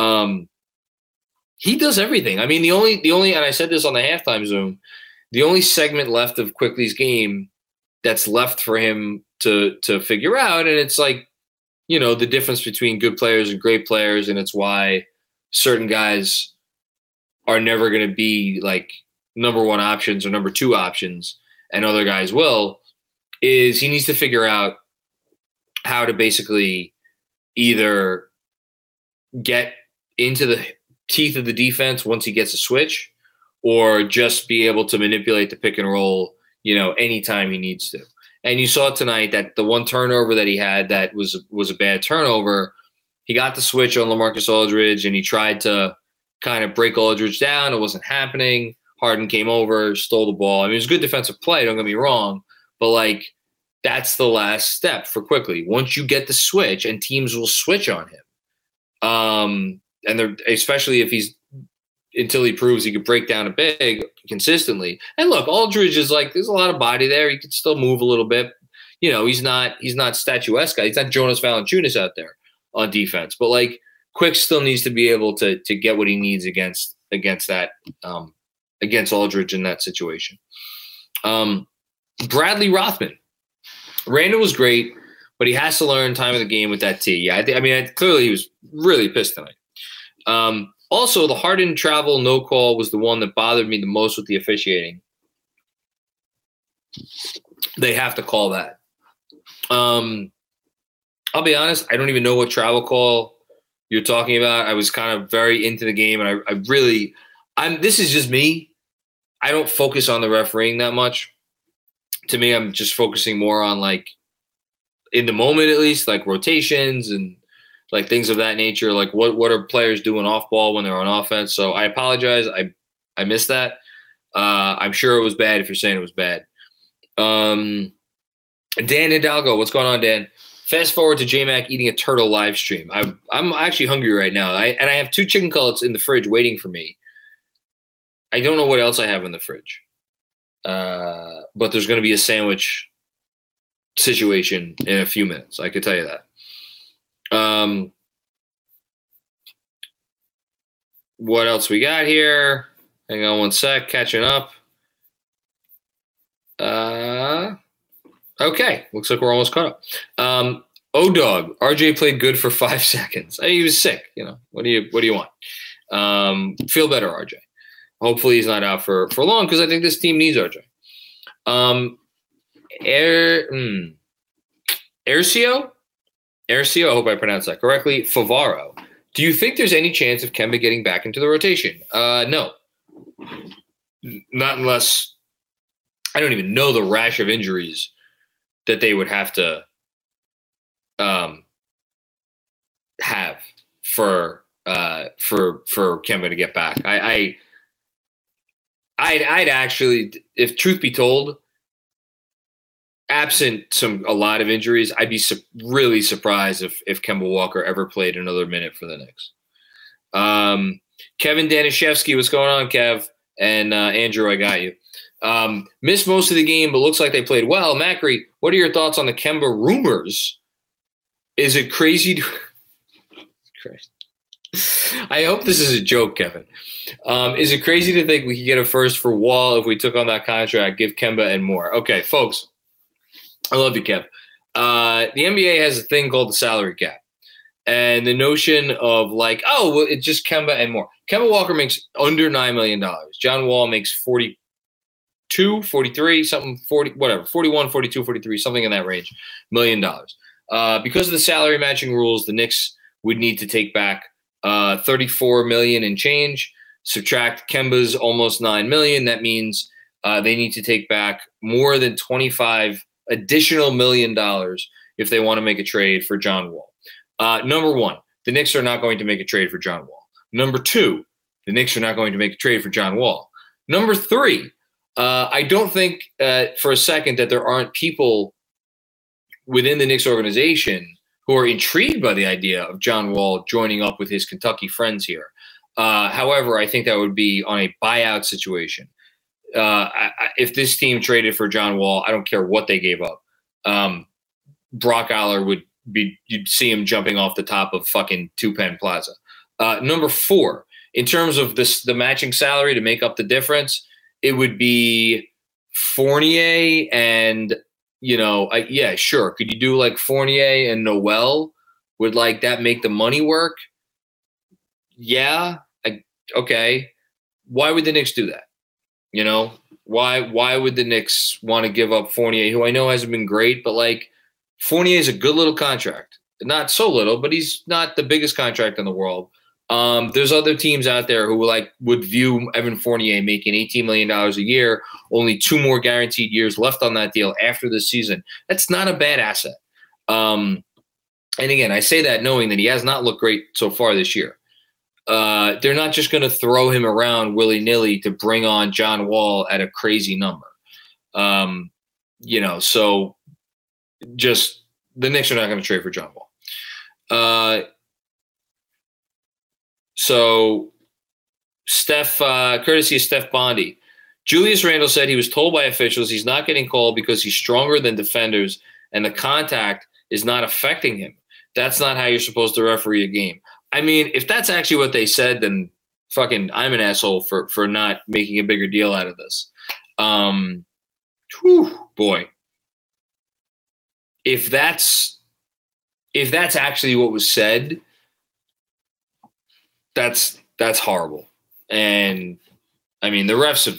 D: He does everything. I mean, the only, and I said this on the halftime Zoom, the only segment left of Quickley's game that's left for him to figure out. And it's like, the difference between good players and great players. And it's why certain guys are never going to be like number 1 options or number 2 options and other guys will, is he needs to figure out how to basically either get into the teeth of the defense once he gets a switch or just be able to manipulate the pick and roll, anytime he needs to. And you saw tonight that the one turnover that he had that was a bad turnover, he got the switch on LaMarcus Aldridge and he tried to kind of break Aldridge down. It wasn't happening. Harden came over, stole the ball. I mean, it was good defensive play, don't get me wrong, but like that's the last step for Quickley. Once you get the switch, and teams will switch on him. And they're especially until he proves he could break down a big consistently. And look, Aldridge is like, there's a lot of body there. He can still move a little bit. He's not statuesque. He's not Jonas Valanciunas out there on defense. But like Quick still needs to be able to get what he needs against that against Aldridge in that situation. Bradley Rothman. Randle was great, but he has to learn time of the game with that tee. Yeah, clearly he was really pissed tonight. Also, the Harden travel no call was the one that bothered me the most with the officiating. They have to call that. I'll be honest, I don't even know what travel call you're talking about. I was kind of very into the game, and this is just me. I don't focus on the refereeing that much. To me, I'm just focusing more on, like, in the moment at least, like rotations and like things of that nature. Like what are players doing off ball when they're on offense? So I apologize. I missed that. I'm sure it was bad if you're saying it was bad. Dan Hidalgo, what's going on, Dan? Fast forward to J-Mac eating a turtle live stream. I'm actually hungry right now. I have 2 chicken cutlets in the fridge waiting for me. I don't know what else I have in the fridge. But there's going to be a sandwich situation in a few minutes. I could tell you that. What else we got here? Hang on one sec. Catching up. Okay. Looks like we're almost caught up. O-Dog. RJ played good for 5 seconds. He was sick. What do you want? Feel better, RJ. Hopefully he's not out for long because I think this team needs RJ. Ercio, I hope I pronounced that correctly. Favaro. Do you think there's any chance of Kemba getting back into the rotation? No. Not unless I don't even know the rash of injuries that they would have to have for Kemba to get back. I'd actually, if truth be told, absent a lot of injuries, I'd be really surprised if Kemba Walker ever played another minute for the Knicks. Kevin Danishevsky, what's going on, Kev? And Andrew, I got you. Missed most of the game, but looks like they played well. Macri, what are your thoughts on the Kemba rumors? Is it crazy to I hope this is a joke, Kevin. Is it crazy to think we could get a first for Wall if we took on that contract, give Kemba and more? Okay, folks, I love you, Kev. The NBA has a thing called the salary cap. And the notion of it's just Kemba and more. Kemba Walker makes under $9 million. John Wall makes 42, 43, something, 40, whatever, 41, 42, 43, something in that range, $1 million. Because of the salary matching rules, the Knicks would need to take back $34 million and change, subtract Kemba's almost $9 million. That means they need to take back more than $25 additional million if they want to make a trade for John Wall. Number one, the Knicks are not going to make a trade for John Wall. Number two, the Knicks are not going to make a trade for John Wall. Number three, I don't think for a second that there aren't people within the Knicks organization who are intrigued by the idea of John Wall joining up with his Kentucky friends here. However, I think that would be on a buyout situation. If this team traded for John Wall, I don't care what they gave up. Brock Aller you'd see him jumping off the top of fucking Two Penn Plaza. Number four, in terms of the matching salary to make up the difference, it would be Fournier and, yeah, sure. Could you do like Fournier and Noel? Would that make the money work? Yeah. Okay. Why would the Knicks do that? Why would the Knicks want to give up Fournier, who I know hasn't been great, but Fournier is a good little contract. Not so little, but he's not the biggest contract in the world. There's other teams out there who would view Evan Fournier making $18 million a year, only 2 more guaranteed years left on that deal after this season. That's not a bad asset. And again, I say that knowing that he has not looked great so far this year. They're not just going to throw him around willy-nilly to bring on John Wall at a crazy number. So just the Knicks are not going to trade for John Wall. So Steph, courtesy of Steph Bondi, Julius Randle said he was told by officials he's not getting called because he's stronger than defenders and the contact is not affecting him. That's not how you're supposed to referee a game. I mean, if that's actually what they said, then fucking I'm an asshole for not making a bigger deal out of this. Boy. If that's actually what was said, that's horrible. And I mean, the refs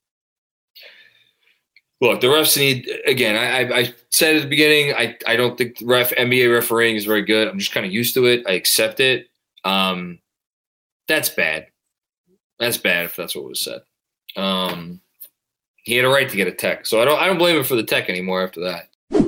D: need, again, I said at the beginning, I don't think NBA refereeing is very good. I'm just kind of used to it. I accept it. That's bad. That's bad if that's what was said. He had a right to get a tech. So I don't blame him for the tech anymore after that.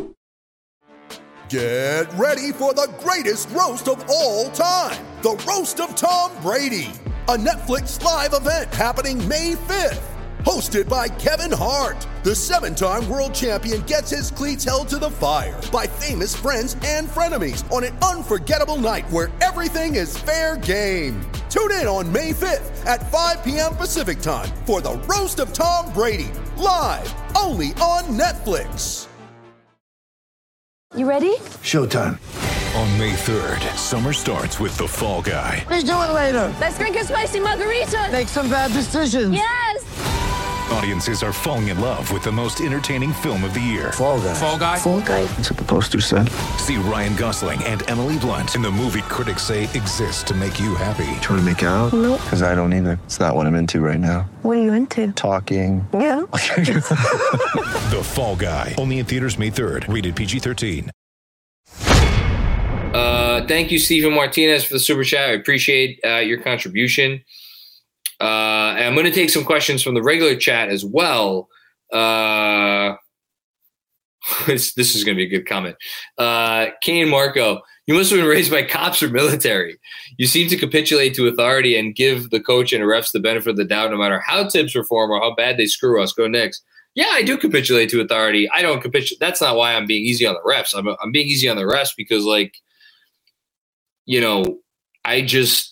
F: Get ready for the greatest roast of all time, the Roast of Tom Brady, a Netflix live event happening May 5th. Hosted by Kevin Hart, the 7-time world champion gets his cleats held to the fire by famous friends and frenemies on an unforgettable night where everything is fair game. Tune in on May 5th at 5 p.m. Pacific time for the Roast of Tom Brady, live only on Netflix.
G: You ready?
H: Showtime.
G: On May 3rd, summer starts with The Fall Guy.
H: Let's do it later.
I: Let's drink a spicy margarita.
H: Make some bad decisions.
I: Yes.
G: Audiences are falling in love with the most entertaining film of the year.
H: Fall Guy.
I: Fall Guy.
H: Fall Guy. That's what the poster said.
G: See Ryan Gosling and Emily Blunt in the movie critics say exists to make you happy.
J: Trying to make it out?
I: Nope.
J: Because I don't either. It's not what I'm into right now.
I: What are you into?
J: Talking.
I: Yeah.
G: The Fall Guy. Only in theaters May 3rd. Rated PG-13.
D: Thank you, Stephen Martinez, for the super chat. I appreciate your contribution. And I'm going to take some questions from the regular chat as well. This is going to be a good comment. Kane Marco, you must have been raised by cops or military. You seem to capitulate to authority and give the coach and the refs the benefit of the doubt no matter how tips perform or how bad they screw us. Go Knicks. Yeah, I do capitulate to authority. I don't capitulate. That's not why I'm being easy on the refs. I'm being easy on the refs because, like, you know, I've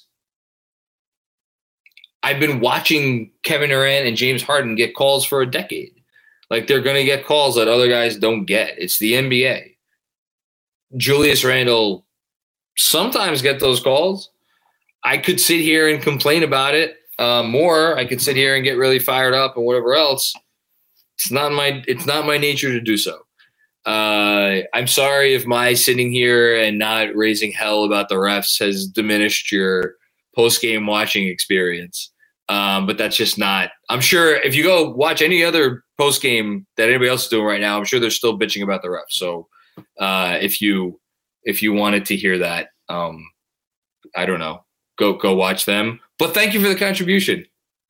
D: been watching Kevin Durant and James Harden get calls for a decade. Like, they're going to get calls that other guys don't get. It's the NBA. Julius Randle sometimes get those calls. I could sit here and complain about it more. I could sit here and get really fired up and whatever else. It's not my nature to do so. I'm sorry if my sitting here and not raising hell about the refs has diminished your post-game watching experience. But that's just not – I'm sure if you go watch any other post-game that anybody else is doing right now, I'm sure they're still bitching about the refs. So if you wanted to hear that, I don't know, go watch them. But thank you for the contribution.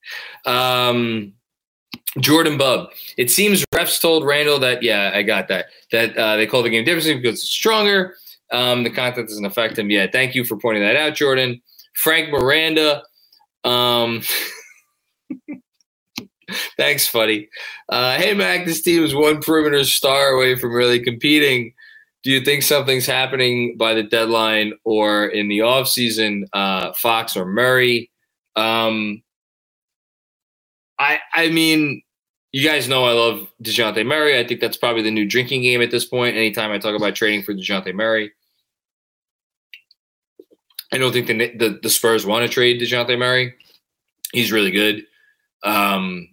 D: Jordan Bub. It seems refs told Randall that, yeah, I got that they called the game differently because it's stronger. The content doesn't affect him. Yeah, thank you for pointing that out, Jordan. Frank Miranda. Thanks, Fuddy. Hey, Mac, this team is one perimeter star away from really competing. Do you think something's happening by the deadline or in the offseason, Fox or Murray? I mean, you guys know I love DeJounte Murray. I think that's probably the new drinking game at this point. Anytime I talk about trading for DeJounte Murray, I don't think the Spurs want to trade DeJounte Murray. He's really good. And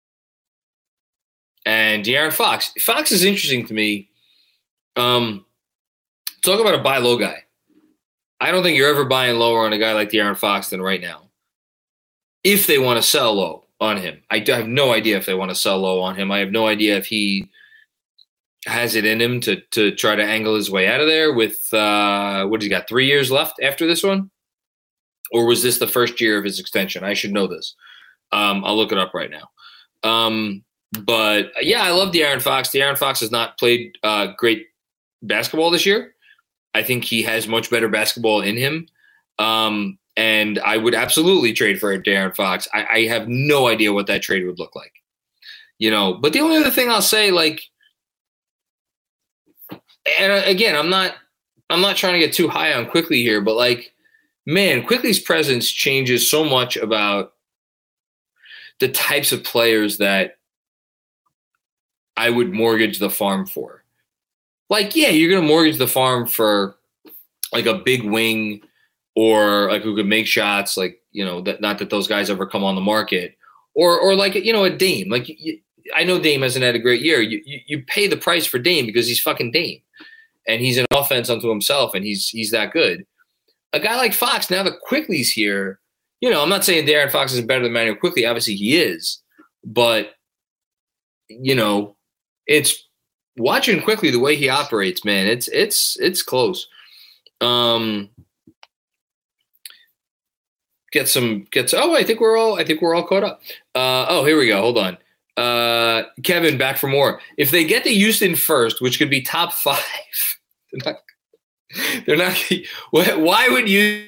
D: De'Aaron Fox. Fox is interesting to me. Talk about a buy low guy. I don't think you're ever buying lower on a guy like De'Aaron Fox than right now. If they want to sell low on him. I have no idea if they want to sell low on him. I have no idea if he has it in him to try to angle his way out of there with, what has he got, 3 years left after this one? Or was this the first year of his extension? I should know this. I'll look it up right now. But, yeah, I love De'Aaron Fox. De'Aaron Fox has not played great basketball this year. I think he has much better basketball in him. And I would absolutely trade for De'Aaron Fox. I have no idea what that trade would look like. You know, but the only other thing I'll say, like, and again, I'm not trying to get too high on Quickley here, but, like, man, Quickley's presence changes so much about the types of players that I would mortgage the farm for. Like, yeah, you're going to mortgage the farm for, like, a big wing or, like, who could make shots, like, you know, that not that those guys ever come on the market. Or like, you know, a Dame. Like, I know Dame hasn't had a great year. You pay the price for Dame because he's fucking Dame. And he's an offense unto himself, and he's that good. A guy like Fox, now that Quickley's here, you know, I'm not saying De'Aaron Fox is better than Manuel Quickley. Obviously he is. But, you know, it's watching Quickley the way he operates, man, it's close. I think we're all caught up. Here we go. Hold on. Kevin, back for more. If they get to Houston first, which could be top 5, they're not. Why would you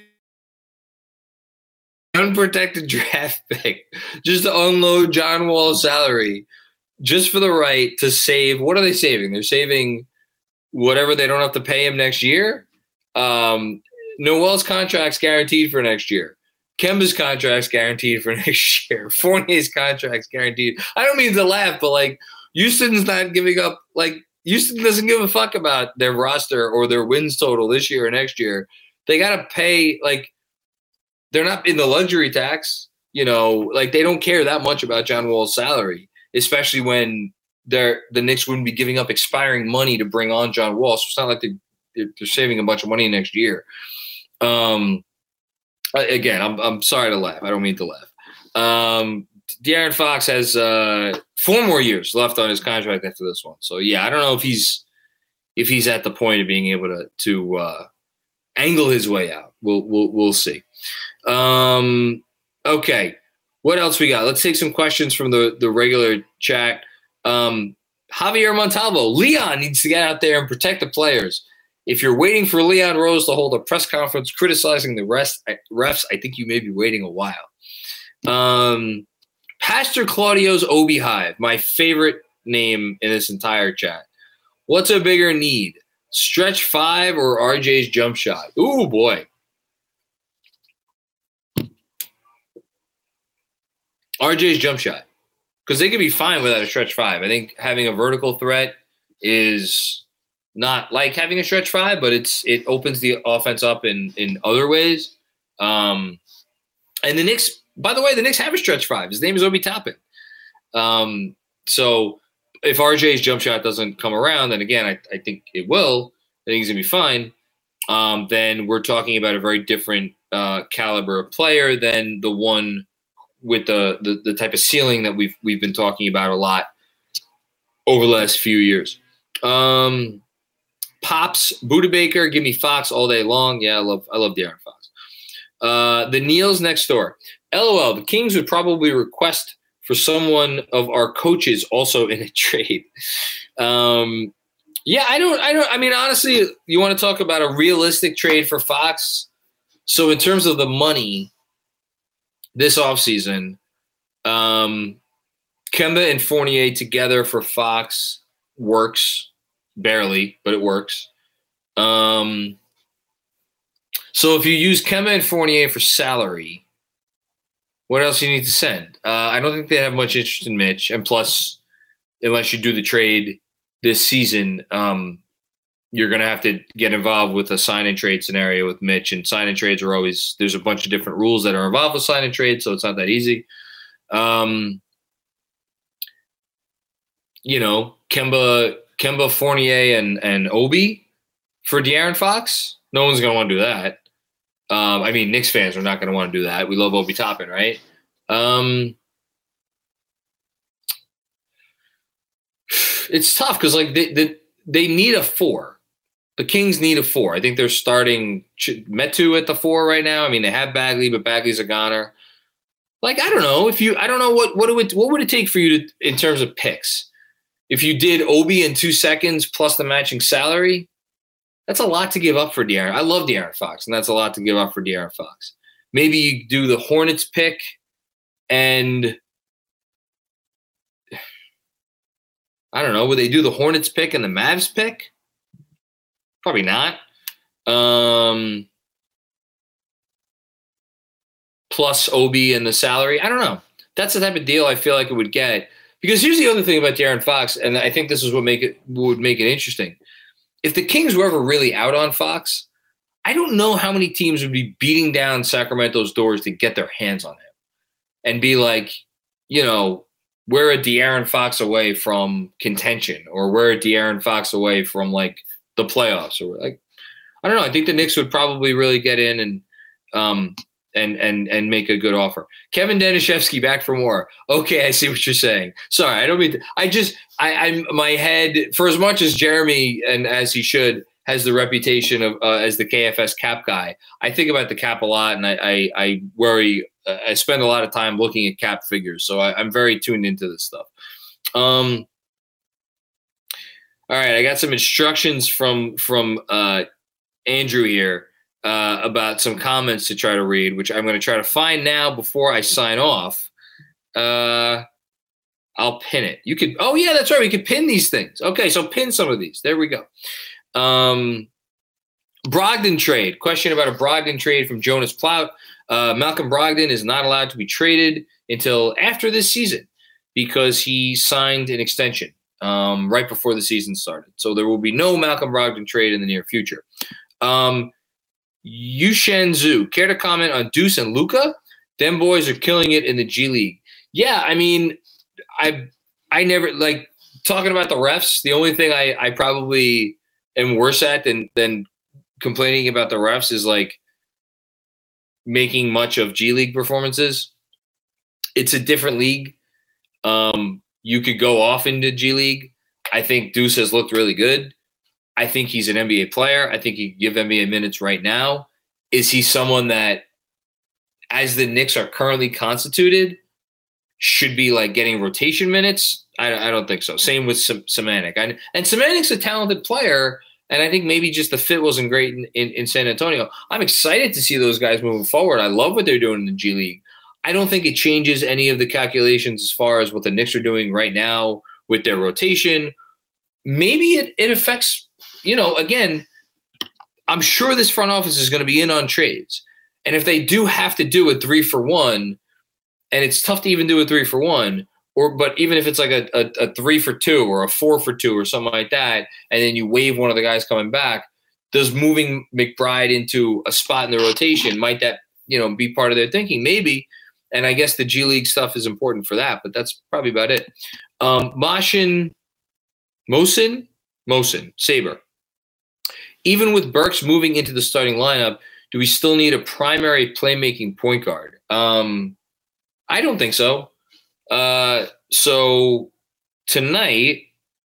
D: unprotected draft pick just to unload John Wall's salary just for the right to save? What are they saving? They're saving whatever they don't have to pay him next year. Noel's contract's guaranteed for next year. Kemba's contract's guaranteed for next year. Fournier's contract's guaranteed. I don't mean to laugh, but, like, Houston's not giving up, like, Houston doesn't give a fuck about their roster or their wins total this year or next year. They got to pay, like, they're not in the luxury tax, you know, like they don't care that much about John Wall's salary, especially when the Knicks wouldn't be giving up expiring money to bring on John Wall. So it's not like they're saving a bunch of money next year. Again, I'm sorry to laugh. I don't mean to laugh. De'Aaron Fox has 4 more years left on his contract after this one. So yeah, I don't know if he's at the point of being able to angle his way out. We'll see. Okay, what else we got? Let's take some questions from the regular chat. Javier Montalvo, Leon needs to get out there and protect the players. If you're waiting for Leon Rose to hold a press conference criticizing the refs, I think you may be waiting a while. Pastor Claudio's Obi Hive, my favorite name in this entire chat. What's a bigger need, stretch 5 or RJ's jump shot? Ooh, boy. RJ's jump shot. Because they could be fine without a stretch 5. I think having a vertical threat is not like having a stretch 5, but it opens the offense up in other ways. And the Knicks, by the way, the Knicks have a stretch 5. His name is Obi Toppin. So if RJ's jump shot doesn't come around, then again, I think it will. I think he's going to be fine. Then we're talking about a very different caliber of player than the one with the type of ceiling that we've been talking about a lot over the last few years. Pops, Buda Baker, give me Fox all day long. Yeah, I love De'Aaron Fox. The Neils next door. LOL, the Kings would probably request for someone of our coaches also in a trade. Yeah, I mean, honestly, you want to talk about a realistic trade for Fox? So in terms of the money this offseason, Kemba and Fournier together for Fox works. Barely, but it works. So if you use Kemba and Fournier for salary, what else do you need to send? I don't think they have much interest in Mitch. And plus, unless you do the trade this season, you're going to have to get involved with a sign-and-trade scenario with Mitch. And sign-and-trades are always – there's a bunch of different rules that are involved with sign-and-trade, so it's not that easy. You know, Kemba, Fournier, and Obi for De'Aaron Fox? No one's going to want to do that. I mean, Knicks fans are not going to want to do that. We love Obi Toppin, right? It's tough because, like, they need a 4. The Kings need a 4. I think they're starting Metu at the 4 right now. I mean, they have Bagley, but Bagley's a goner. Like, I don't know. I don't know what would it take for you to, in terms of picks? If you did Obi in 2 seconds plus the matching salary, that's a lot to give up for De'Aaron. I love De'Aaron Fox, and that's a lot to give up for De'Aaron Fox. Maybe you do the Hornets pick and I don't know. Would they do the Hornets pick and the Mavs pick? Probably not. Plus Obi and the salary. I don't know. That's the type of deal I feel like it would get. Because here's the other thing about De'Aaron Fox, and I think this is what would make it interesting. If the Kings were ever really out on Fox, I don't know how many teams would be beating down Sacramento's doors to get their hands on him and be like, you know, we're a De'Aaron Fox away from contention, or we're a De'Aaron Fox away from like the playoffs, or like, I don't know. I think the Knicks would probably really get in and make a good offer. Kevin Danishevsky back for more. Okay, I see what you're saying. Sorry, I don't mean to, I'm my head, for as much as Jeremy, and as he should, has the reputation of as the KFS cap guy, I think about the cap a lot, and I worry. I spend a lot of time looking at cap figures, so I'm very tuned into this stuff. All right, I got some instructions from Andrew here about some comments to try to read, which I'm going to try to find now before I sign off. I'll pin it. You could. Oh yeah, that's right. We could pin these things. Okay, so pin some of these. There we go. Brogdon trade. Question about a Brogdon trade from Jonas Plout. Malcolm Brogdon is not allowed to be traded until after this season because he signed an extension. right before the season started. So there will be no Malcolm Brogdon trade in the near future. Yushen Zhu, care to comment on Deuce and Luka? Them boys are killing it in the G League. Yeah, I mean, I never like talking about the refs. The only thing I probably am worse at than complaining about the refs is like making much of G League performances. It's a different league. You could go off into G League. I think Deuce has looked really good. I think he's an NBA player. I think he can give NBA minutes right now. Is he someone that, as the Knicks are currently constituted, should be like getting rotation minutes? I don't think so. Same with Semanik. And Semanik's a talented player, and I think maybe just the fit wasn't great in San Antonio. I'm excited to see those guys moving forward. I love what they're doing in the G League. I don't think it changes any of the calculations as far as what the Knicks are doing right now with their rotation. Maybe it affects, again, I'm sure this front office is going to be in on trades. And if they do have to do a 3-for-1, and it's tough to even do a 3-for-1, but even if it's like a 3-for-2 or a 4-for-2 or something like that, and then you waive one of the guys coming back, does moving McBride into a spot in the rotation, might that, be part of their thinking? Maybe. And I guess the G League stuff is important for that, but that's probably about it. Mosin, Saber. Even with Burks moving into the starting lineup, do we still need a primary playmaking point guard? I don't think so. So tonight,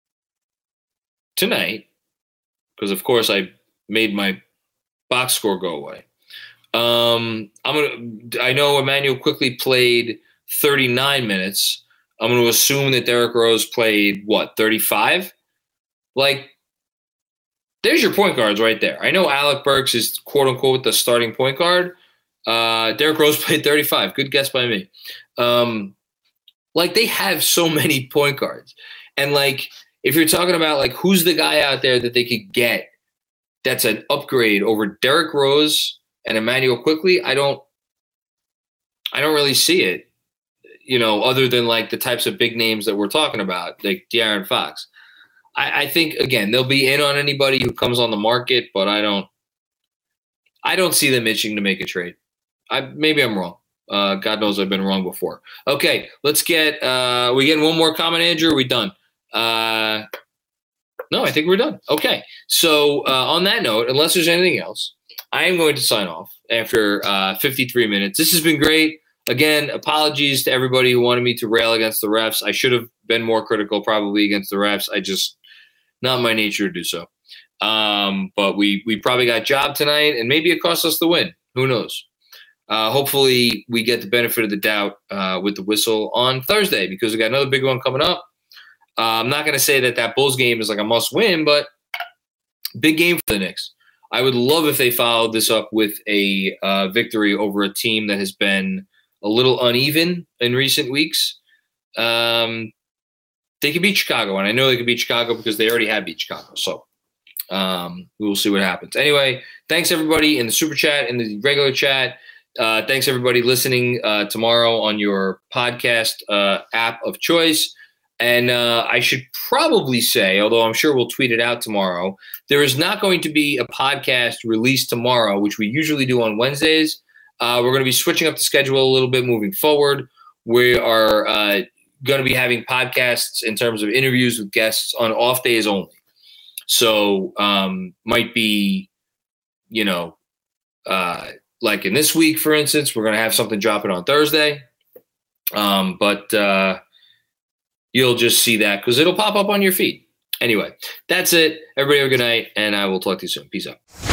D: because of course I made my box score go away. I know Emmanuel Quickley played 39 minutes. I'm going to assume that Derrick Rose played 35? Like, there's your point guards right there. I know Alec Burks is quote unquote the starting point guard. Derrick Rose played 35. Good guess by me. They have so many point guards. And if you're talking about who's the guy out there that they could get that's an upgrade over Derrick Rose and Emmanuel Quickley, I don't really see it, other than the types of big names that we're talking about, like De'Aaron Fox. I think, again, they'll be in on anybody who comes on the market, but I don't see them itching to make a trade. Maybe I'm wrong. God knows I've been wrong before. Okay, let's get we getting one more comment, Andrew? Are we done? No, I think we're done. Okay, so on that note, unless there's anything else, I am going to sign off after 53 minutes. This has been great. Again, apologies to everybody who wanted me to rail against the refs. I should have been more critical probably against the refs. Not my nature to do so. But we probably got job tonight, and maybe it cost us the win. Who knows? Hopefully we get the benefit of the doubt with the whistle on Thursday, because we got another big one coming up. I'm not going to say that Bulls game is a must win, but big game for the Knicks. I would love if they followed this up with a victory over a team that has been a little uneven in recent weeks. They could beat Chicago, and I know they could beat Chicago because they already have beat Chicago. So we will see what happens. Anyway, thanks everybody in the super chat and the regular chat. Thanks everybody listening tomorrow on your podcast app of choice. And I should probably say, although I'm sure we'll tweet it out tomorrow, there is not going to be a podcast released tomorrow, which we usually do on Wednesdays. We're going to be switching up the schedule a little bit moving forward. We are going to be having podcasts in terms of interviews with guests on off days only. So might be, like in this week, for instance, we're going to have something dropping on Thursday. But you'll just see that because it'll pop up on your feed. Anyway, that's it. Everybody have a good night, and I will talk to you soon. Peace out.